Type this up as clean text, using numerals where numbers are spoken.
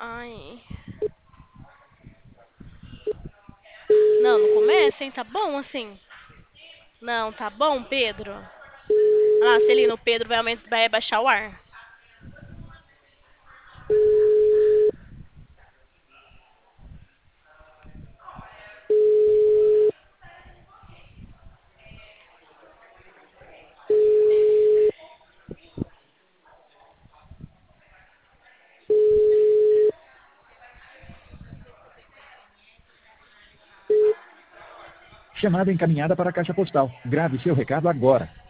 Ai. Não, não começa, hein? Tá bom assim. Não, tá bom, Pedro? Ah, Celina, o Pedro vai baixar o ar. Chamada encaminhada para a caixa postal. Grave seu recado agora.